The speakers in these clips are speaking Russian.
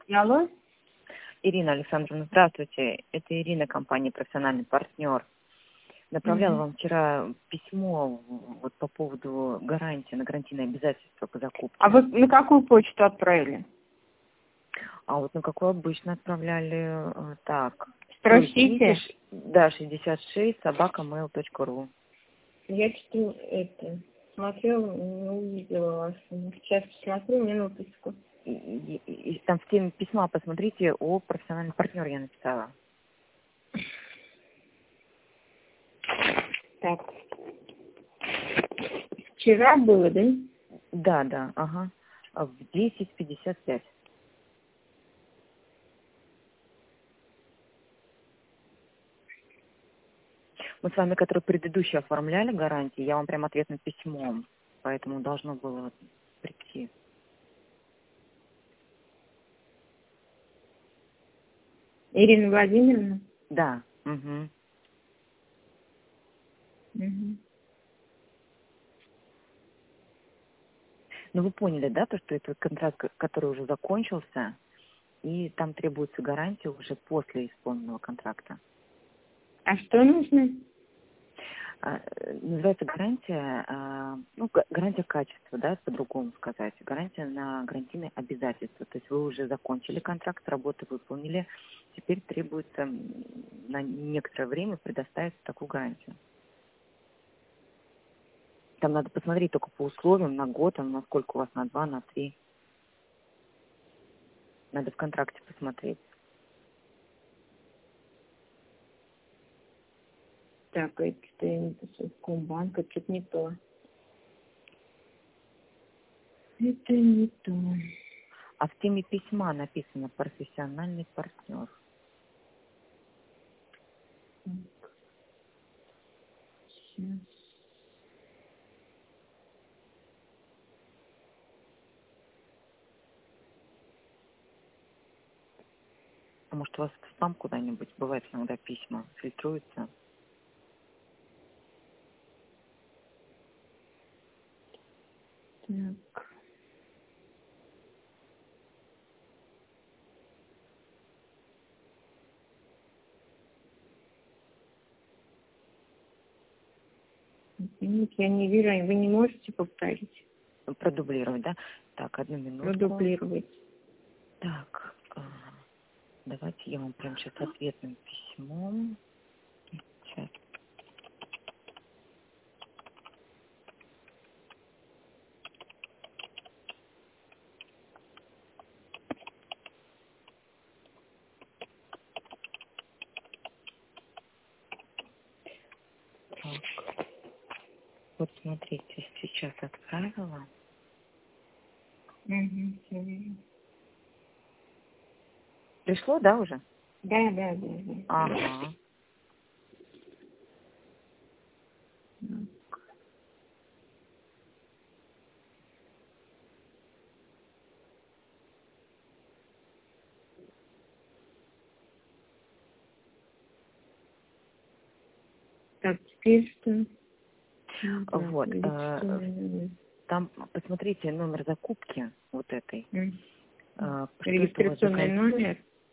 Алло? Ирина Александровна, здравствуйте. Это Ирина, компания «Профессиональный партнер». Направляла вам вчера письмо вот по поводу гарантии на гарантийные обязательства по закупке. А вы на какую почту отправили? А вот на какую обычно отправляли? Так. Спросите. Да, 66 @mail.ru. Я что-то смотрела, не увидела вас. Сейчас смотрю минуточку. И там в теме письма посмотрите, о профессиональном партнере я написала. Так. Вчера было, да? Да, ага. В 10:55. Мы с вами, которые предыдущие оформляли гарантии, я вам прям ответным письмом, поэтому должно было прийти. Ирина Владимировна? Да. Угу. Ну вы поняли, да, то, что это контракт, который уже закончился, и там требуется гарантия уже после исполненного контракта. А что нужно? Называется гарантия, гарантия качества, да, по-другому сказать. Гарантия на гарантийные обязательства. То есть вы уже закончили контракт, работу выполнили, теперь требуется на некоторое время предоставить такую гарантию. Там надо посмотреть только по условиям, на год, на сколько у вас, на 2, на 3. Надо в контракте посмотреть. Так, это Совкомбанк, это что-то не то. Это не то. А в теме письма написано «профессиональный партнер». Сейчас. А может, у вас в спам куда-нибудь? Бывает иногда письма фильтруются. Так. Извините, я не вижу, вы не можете повторить? Продублировать, да? Так, одну минутку. Продублировать. Так, давайте я вам прямо сейчас ответным письмом. Сейчас. Так. Вот смотрите, сейчас отправила. Все вижу. Пришло, да, уже? Да. Ага. Так, теперь что? Вот. Там посмотрите номер закупки вот этой. Регистрационный номер?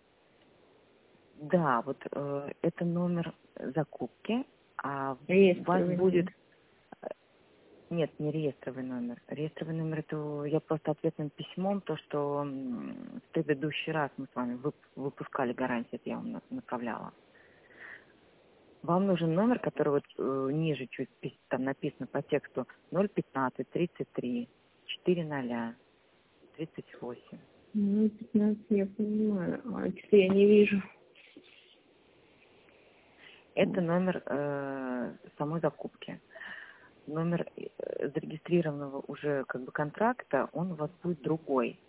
Да, вот это номер закупки, а у вас будет... Нет, не реестровый номер. Реестровый номер — это я просто ответным письмом, то, что в предыдущий раз мы с вами выпускали гарантию, это я вам направляла. Вам нужен номер, который вот ниже чуть там написано по тексту 015 33 400 38. 015, я понимаю. А что я не вижу? Это номер самой закупки. Номер зарегистрированного уже как бы контракта, он у вас будет другой.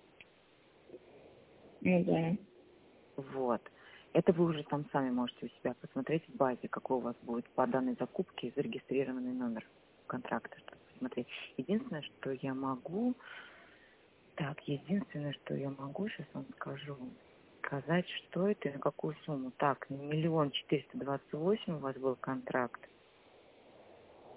Ну да. Вот. Это вы уже там сами можете у себя посмотреть в базе, какой у вас будет по данной закупке зарегистрированный номер контракта, чтобы посмотреть. Единственное, что я могу... сейчас вам скажу. Сказать, что это и на какую сумму. Так, 1 428 000 у вас был контракт.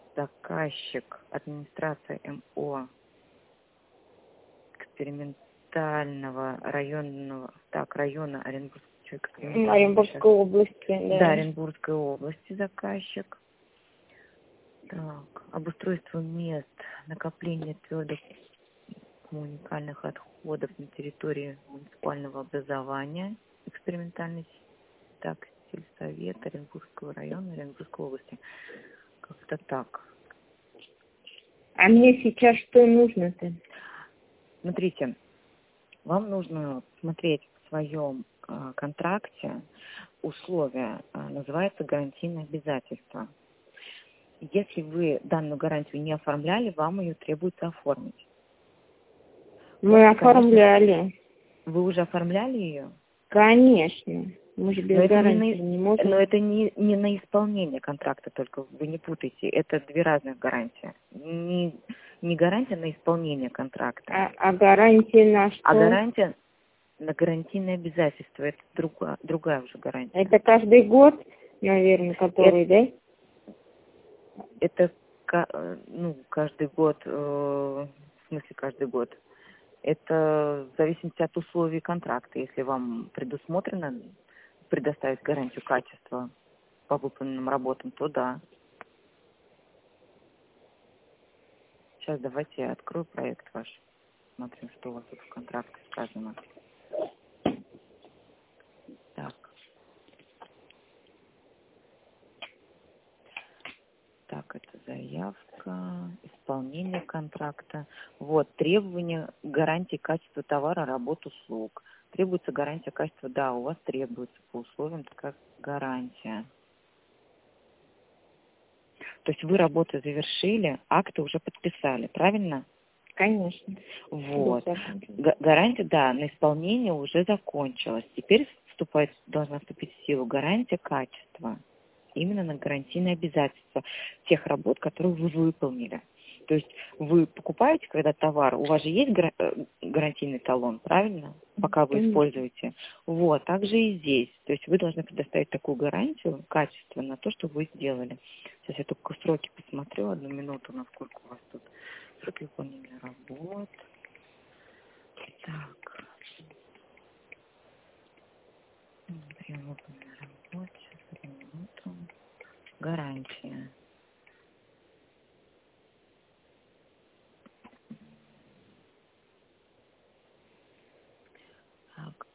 Заказчик, администрация МО, капитального района Оренбургской области, да. Да, Оренбургской области заказчик. Так, обустройство мест накопления твердых коммуникальных отходов на территории муниципального образования, экспериментальный сельсовет Оренбургского района, Оренбургской области. Как-то так. А мне сейчас что нужно-то? Смотрите, вам нужно смотреть в своем контракте условия, называется гарантийное обязательство. Если вы данную гарантию не оформляли, вам ее требуется оформить. Мы оформляли. Конечно, вы уже оформляли ее? Конечно. Мы же без гарантии не можем. Но это не на исполнение контракта, только вы не путайте. Это две разных гарантии. Не гарантия на исполнение контракта. А гарантия на что? А гарантия на гарантийное обязательство. Это другая уже гарантия. Это каждый год, наверное, который, да? Это каждый год, в смысле каждый год. Это в зависимости от условий контракта. Если вам предусмотрено предоставить гарантию качества по выполненным работам, то да. Сейчас давайте я открою проект ваш. Смотрим, что у вас тут в контракте сказано. Так, это заявка, исполнение контракта. Вот, требования гарантии качества товара, работ, услуг. Требуется гарантия качества, да, у вас требуется по условиям такая гарантия. То есть вы работу завершили, акты уже подписали, правильно? Конечно. Вот. Гарантия, да, на исполнение уже закончилась. Теперь должна вступить в силу гарантия качества. Именно на гарантийные обязательства тех работ, которые вы выполнили. То есть вы покупаете, когда товар, у вас же есть гарантийный талон, правильно? Пока вы используете. Вот, так же и здесь. То есть вы должны предоставить такую гарантию качества на то, что вы сделали. Сейчас я только сроки посмотрю, 1 минуту, насколько у вас тут сроки выполнения работ. Так. Прием выполненной работы. Сейчас, 1 минуту. Гарантия. Так.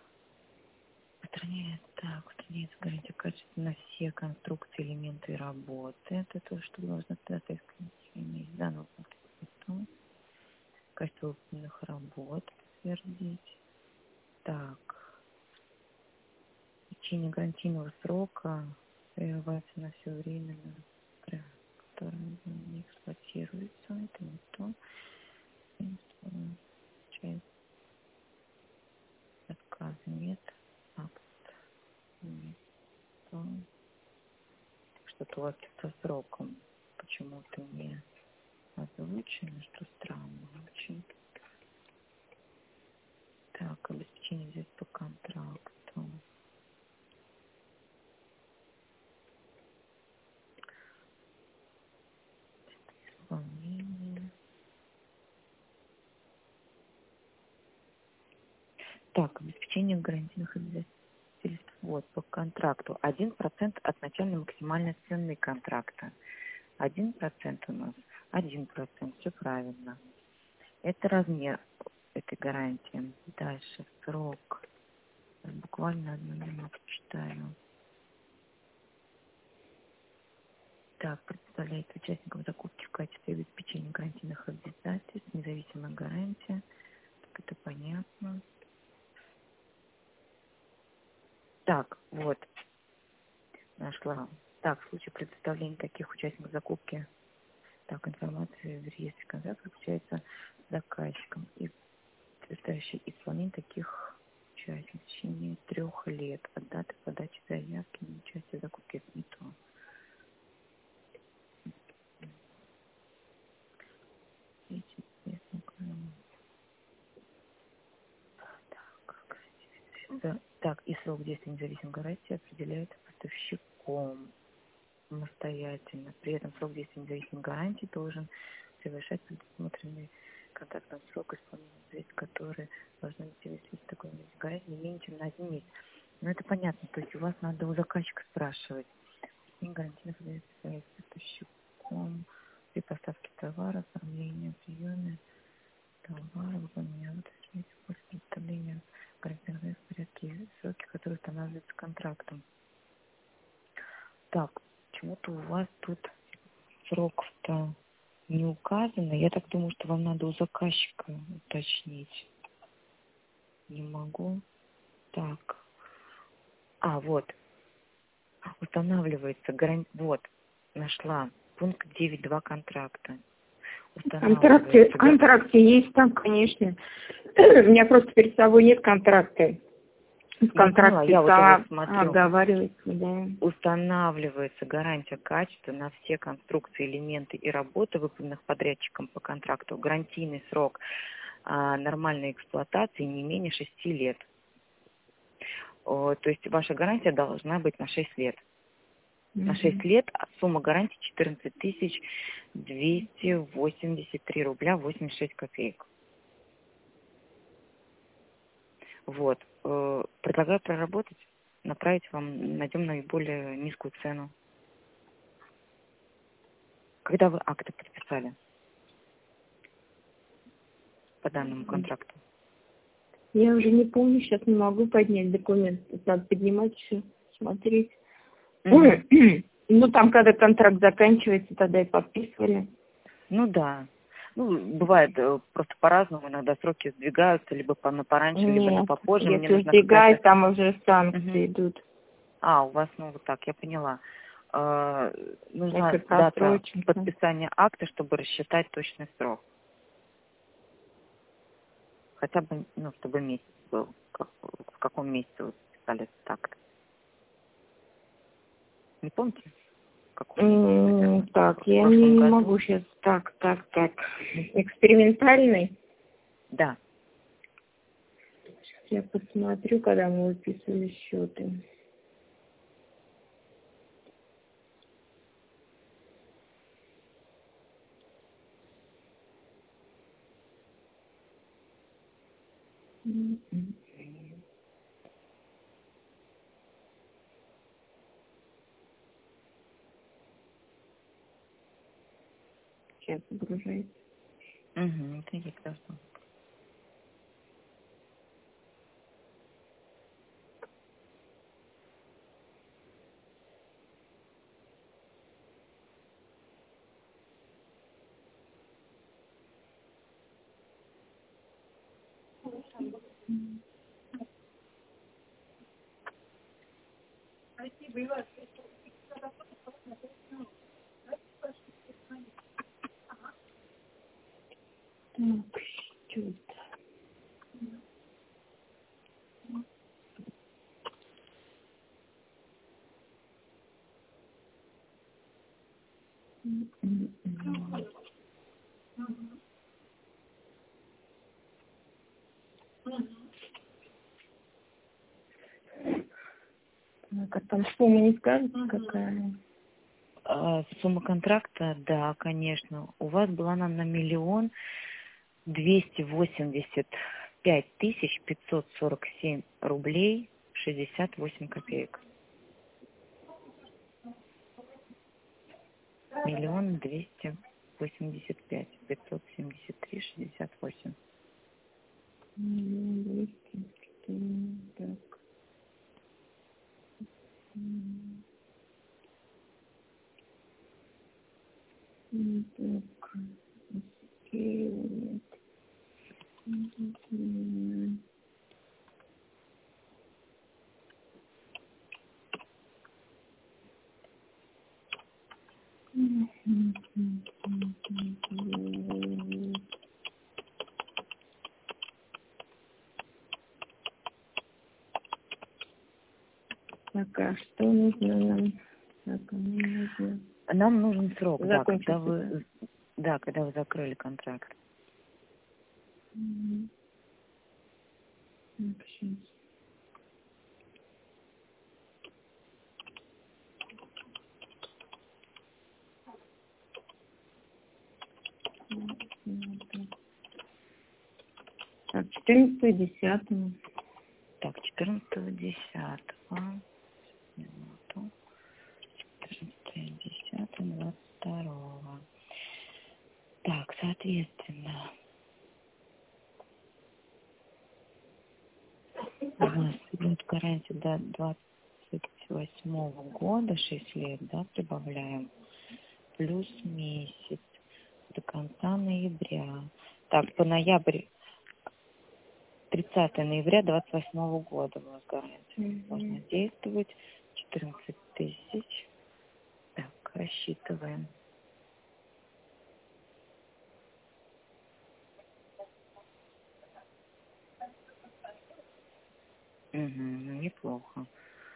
Устраняется гарантия качества на все конструкции, элементы и работы. Это то, что должно предоставить иметь данного пункта. Качество выполненных работ подтвердить. Так. В течение гарантийного срока прерывается на все время, которое не эксплуатируется. Это не то. Часть отказа нет. Нет. Что-то у вас со сроком почему-то не озвучено, что странно очень. Так, обеспечение здесь по контракту. Исполнение. Так, обеспечение гарантийных обязательств. Вот, по контракту. 1% от начальной максимальной цены контракта. 1% у нас. 1%. Все правильно. Это размер этой гарантии. Дальше срок. Буквально 1 минуту читаю. Так, представляет участникам закупки в качестве обеспечения гарантийных обязательств, независимая гарантия. Так, это понятно. Так, вот, нашла. Так, в случае предоставления таких участников закупки, так, информация в реестре контракта включается заказчиком и предоставляющий исполнение таких участников в течение 3 лет от даты подачи заявки на участие в закупке. Это не то. Так, и срок действия независимой гарантии определяется поставщиком самостоятельно. При этом срок действия независимой гарантии должен превышать предусмотренный контрактный срок исполнения, который должен вести такой гарантии не менее чем на 1 месяц. Ну, это понятно, то есть у вас надо у заказчика спрашивать. И гарантийных поставщиком при поставке товара, оформление, приеме товара, выполнение уточнить после представления гарантийных в порядке и сроки, которые устанавливаются контрактом. Так, почему-то у вас тут сроков-то не указано. Я так думаю, что вам надо у заказчика уточнить. Не могу. Так. Вот. Устанавливается вот, нашла. Пункт 9.2 контракта. В контракте есть там, конечно. У меня просто перед собой нет контракта. В контракте я сама вот смотрю. оговаривается, да. Устанавливается гарантия качества на все конструкции, элементы и работы, выполненных подрядчиком по контракту. Гарантийный срок нормальной эксплуатации не менее 6 лет. То есть ваша гарантия должна быть на 6 лет. На 6 лет сумма гарантии 14 283 рубля 86 копеек. Вот. Предлагаю проработать, направить вам, найдем наиболее низкую цену. Когда вы акты подписали по данному контракту? Я уже не помню, сейчас не могу поднять документ. Надо поднимать еще, смотреть. Ну, там, когда контракт заканчивается, тогда и подписывали. Ну, да. Ну, бывает просто по-разному. Иногда сроки сдвигаются, либо пораньше, либо попозже. Если сдвигают, там уже санкции идут. У вас, вот так, я поняла. Нужна дата подписания акта, чтобы рассчитать точный срок. Хотя бы, чтобы месяц был. В каком месяце вы подписали этот акт? Не помните? Так, я не могу сейчас. Так. Экспериментальный? Да. Сейчас я посмотрю, когда мы выписывали счеты. Сейчас загружается. Это есть должно. Так, счет. Так, а там сумма не скажете, какая? Сумма контракта, да, конечно. У вас была на 1 285 547 рублей 68 копеек. 1 285 573 68. 1 200, так. Так, окей, нет. Так, а что нужно нам? Так, нужно... Нам нужен срок, Закончить. когда вы закрыли контракт. Так, сейчас. 14.10. Так, 14.10. Минуту. 14.10.22. Так, соответственно, у нас идет гарантия до 28 года, 6 лет, да, прибавляем, плюс месяц до конца ноября. Так, по ноябрь, 30 ноября 28 года у нас гарантия должна действовать, 14 тысяч. Так, рассчитываем. Угу, неплохо.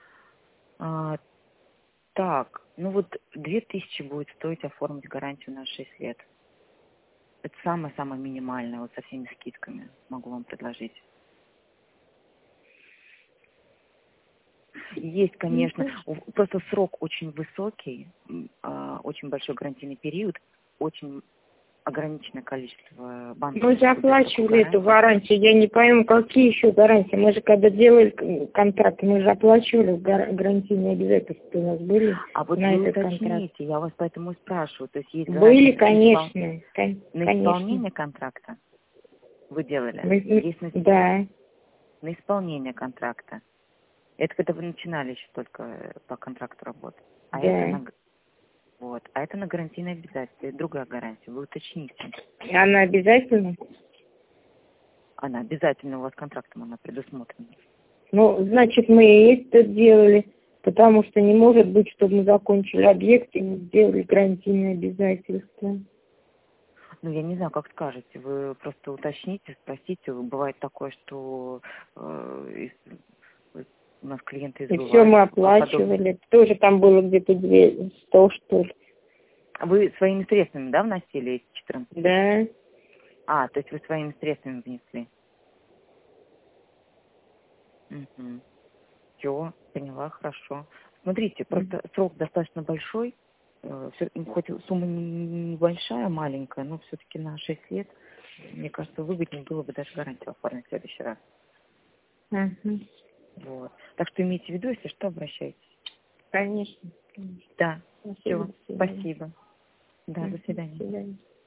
Так, ну вот 2000 будет стоить оформить гарантию на 6 лет. Это самое-самое минимальное, вот со всеми скидками могу вам предложить. Есть, конечно, просто срок очень высокий, очень большой гарантийный период, очень ограниченное количество банков. Мы же оплачивали эту гарантию. Я не пойму, какие еще гарантии. Мы же когда делали контракт, мы же оплачивали гарантийные обязательства у нас были. А вот на вы этот уточните, контракт. я вас поэтому и спрашиваю. То есть есть Были, гарантия конечно. на исполнение контракта вы делали? Есть Да. на исполнение контракта. Это когда вы начинали еще только по контракту работать. А Да. это на гарантийное обязательство. Это другая гарантия. Вы уточните. Она обязательно? Она обязательно у вас контрактом она предусмотрена. Ну, значит, мы и это делали, потому что не может быть, чтобы мы закончили объект и не сделали гарантийные обязательства. Ну, я не знаю, как скажете. Вы просто уточните, спросите. Бывает такое, что у нас клиенты И все мы оплачивали. Тоже там было где-то 100, что ли. Вы своими средствами, да, вносили эти 14? Да. То есть вы своими средствами внесли? Угу. Все, поняла, хорошо. Смотрите, просто срок достаточно большой. Хоть сумма небольшая, маленькая, но все-таки на 6 лет, мне кажется, выгоднее было бы даже гарантию оформить в следующий раз. Вот. Так что имейте в виду, если что, обращайтесь. Конечно. Да. Спасибо. Все, спасибо. Да, до свидания. До свидания.